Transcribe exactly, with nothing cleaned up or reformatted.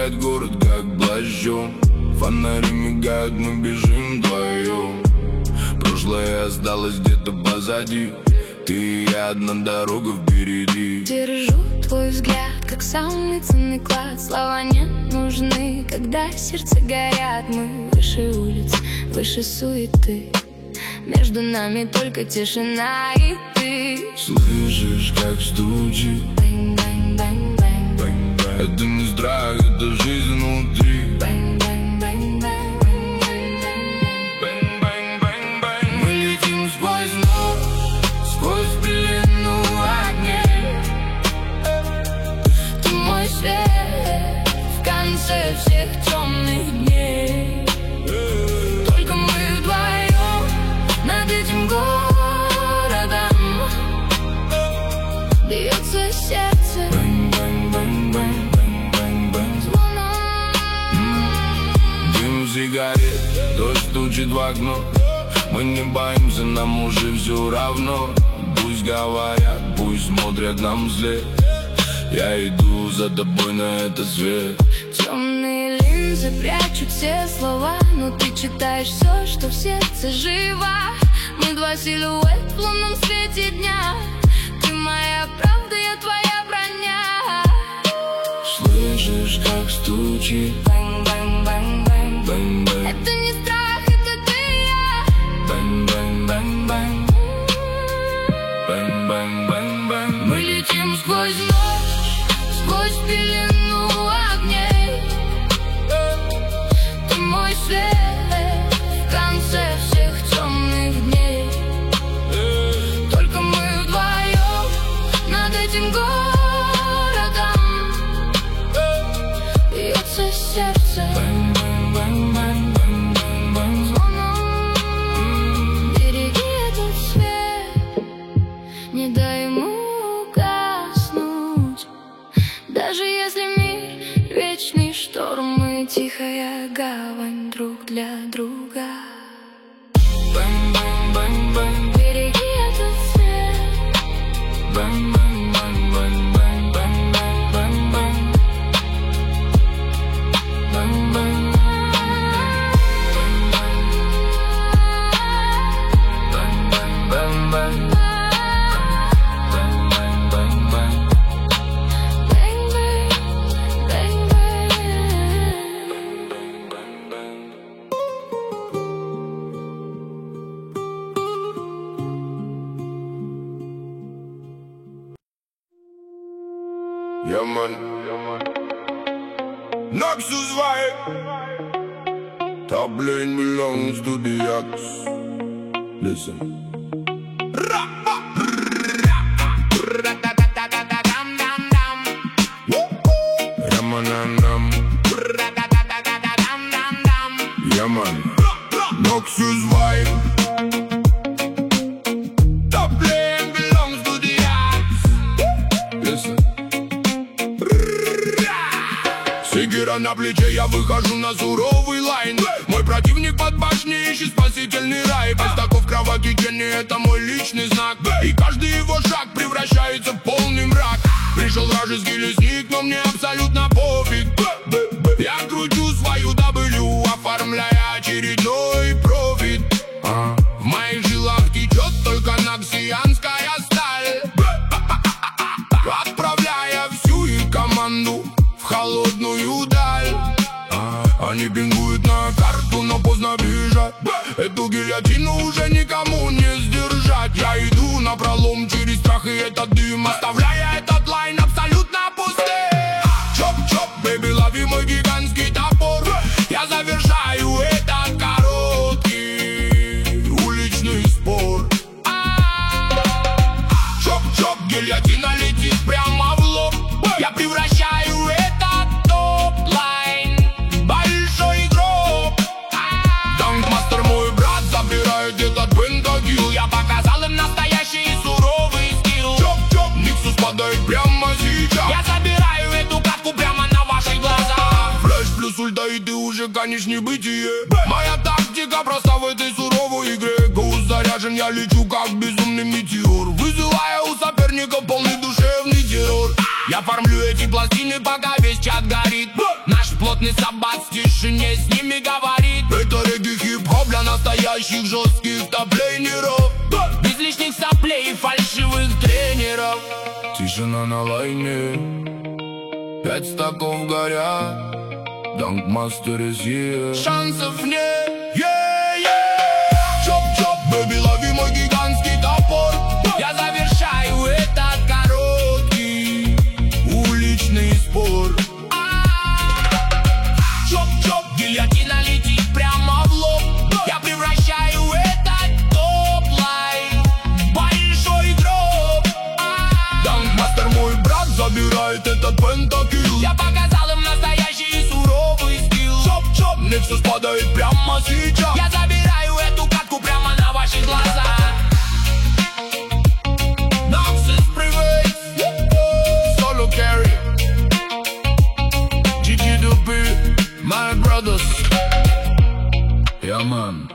накрывает город как плащом. Фонари мигают, мы бежим вдвоем. Прошлое осталось где-то позади. Ты и я, одна дорога впереди. Держу твой взгляд, как самый ценный клад. Слова не нужны, когда сердце горят. Мы выше улиц, выше суеты. Между нами только тишина и ты. Слышишь, как стучит? Бэнг-бэнг-бэнг-бэнг. Это не страх, это жизнь внутри. Мы летим сквозь ночь, сквозь пелену огней. Ты мой свет в конце всех темных дней. Только мы вдвоем над этим городом. Бьется сердце звоном. Дым сигарет, дождь стучит в окно. Мы не боимся, нам уже все равно. Пусть говорят, пусть смотрят нам вслед. Я иду за тобой на этот свет. Темные линзы прячут все слова, но ты читаешь все, что в сердце живо. Мы два силуэт в лунном свете дня. Ты моя правда, я твоя броня. Слышишь, как стучит? Бэнг-бэнг-бэнг-бэнг. Бэнг-бэнг. Это не страх, это ты и я. Бэнг-бэнг-бэнг-бэнг. Бэнг-бэнг-бэнг-бэнг. Мы летим сквозь ночь, сквозь пелену огней. Ты мой свет в конце всех темных дней. Только мы вдвоем над этим городом. Бьется сердце звоном. Береги этот свет, не дай ему угаснуть. Даже если мир вечный шторм, мы тихая гавань друг для друга. Бэнг-бэнг-бэнг-бэнг. Береги этот свет. Бэнг-бэнг-бэнг-бэнг-бэнг-бэнг-бэнг. Бэнг-бэнг. Бэнг-бэнг-бэнг-бэнг. Yeah, man. Noxus vibe. Top lane belongs to the Ox. Listen. Ramanam. Yeah, man. Noxus vibe. Top lane belongs to the Ox. Listen. Сигера на плече, я выхожу на суровый лайн. Мой противник под башней ищет спасительный рай. Без таков кроваки Кенни, это мой личный знак. И каждый его шаг превращается в полный мрак. Пришел вражеский лесник, но мне абсолютно пофиг. Я кручу свою дабл, оформляя очередной профит. В моих жилах течет только ноксианская сталь, отправляя всю их команду в холодную даль. Они пингуют на карту, но поздно бежать. Эту гильотину уже никому не сдержать. Я иду напролом через страх и этот дым, оставляя этот лайн абсолютно пустым. Чоп-чоп, бэби, лови мой гигантский топор. Я завершаю этот короткий уличный спор. Чоп-чоп, гильотина летит прямо в лоб. Я превращаю этот топ-лайн в большой гроб. Данкмастер, мой брат, забирает этот пентакил. Я показал им настоящий суровый скилл. Чоп-чоп, Никсус падает прямо сейчас. Я забираю эту катку прямо на ваших глазах. Флэш плюс ульта, и ты уже канешь небытие. Моя тактика проста в этой суровой игре. Гоус заряжен, я лечу как безумный метеор, вызывая у соперников полный душевный террор. Я фармлю эти пластины, пока весь чат горит. Наш Опасный собак в тишине с ними говорит. Это регги хип-хоп для настоящих жестких топлейнеров, без лишних соплей и фальшивых тренеров. Тишина на лайне, пять стаков горят, Dankmaster is here. Шансов нет, yeah, yeah. Чоп-чоп, бэби, лови мой гигантский топор. Я завершаю этот короткий уличный спор. Чоп-чоп, гильотина летит прямо в лоб. Я превращаю этот топ-лайн в большой гроб. Dankmaster, мой брат, забирает этот пентакил. Я показал им настоящий суровый скилл. Чоп-чоп, мне все спадает прямо сейчас. Я забираю эту катку прямо на ваших глазах. Noxus Privates, Solo Carry, джи джи Dupi, my brothers. Yeah, man.